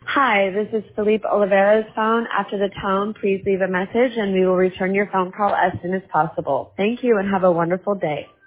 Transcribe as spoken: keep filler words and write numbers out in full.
Hi, this is Felipe Oliveira's phone. After the tone, please leave a message and we will return your phone call as soon as possible. Thank you and have a wonderful day.